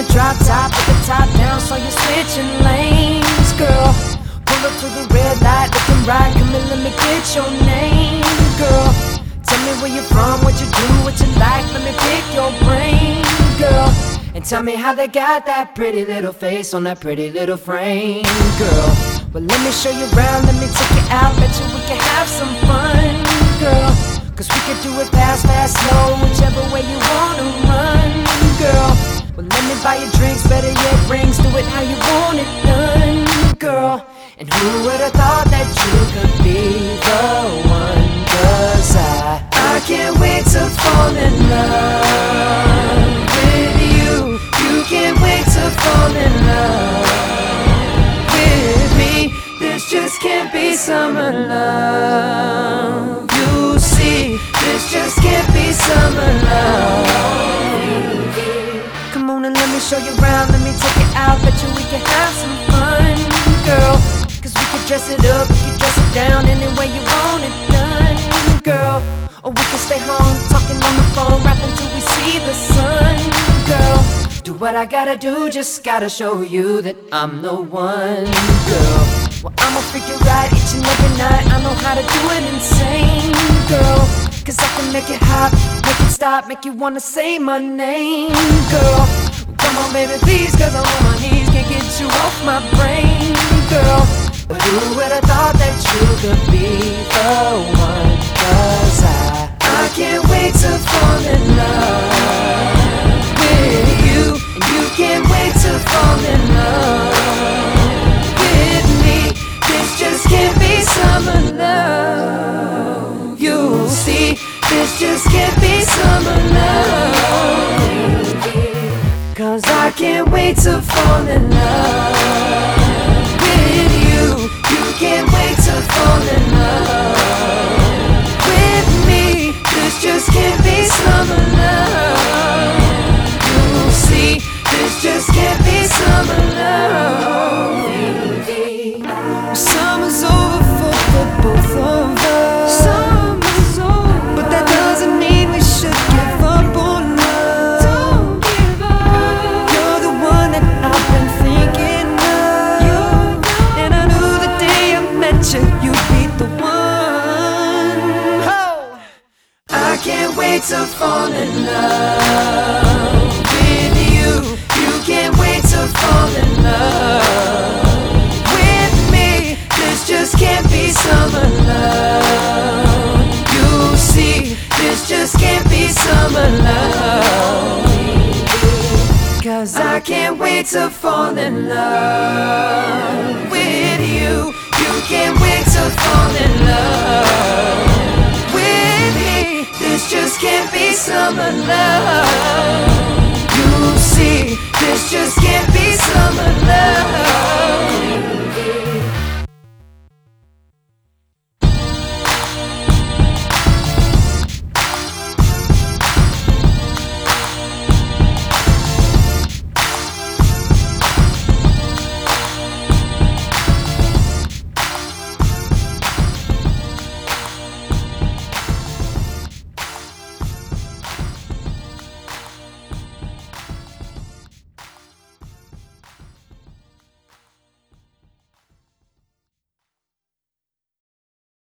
drop top with the top down, so you're switching lanes, girl. Pull up to the red light, looking right, come and let me get your name, girl. Tell me where you're from, what you do, what you like, let me pick your brain, girl. And tell me how they got that pretty little face on that pretty little frame, girl. Well, let me show you around, let me take you out, bet you we can have some fun, girl. Cause we can do it fast, fast, slow, whichever way you wanna run, girl. Well, let me buy you drinks, better yet rings, do it how you want it done, girl. And who would've thought that you could be the one? Cause I can't wait to fall in love with you. You can't wait to fall in love with me. This just can't be summer love. You see, this just can't be summer love. Come on and let me show you around, let me take it out, bet you we can have some fun, girl. Cause we can dress it up, we can dress it down, any way you want it done, girl. Or we can stay home, talking on the phone, rapping till we see the sun, girl. Do what I gotta do, just gotta show you that I'm the one, girl. Well, I'ma freak you right each and every night, I know how to do it insane, girl. Cause I can make it hot, make it stop, make you wanna say my name, girl. Come on baby please, cause I'm on my knees, can't get you off my brain, girl. But who would've thought that you could be the one? Cause I can't wait to fall in love with you. And you can't wait to fall in love with me. This just can't be summer love. You'll see, this just can't be summer love. Cause I can't wait to fall in love with you. You can't wait to fall in love with me. This just can't be summer love. You'll see, this just can't be summer love. Summer's over for both of us. Summer's over, but that doesn't mean we should give up on love. Don't give up. You're the one that I've been thinking of, and I knew the day I met you, you'd be the one. Oh. I can't wait to fall in love with you. You can't wait to fall in love with me. This just can't be summer love. You see, this just can't be summer love. Cause I can't wait to fall in love with you. You can't wait to fall in love with me. This just can't be summer love. You see, this just can't be summer love.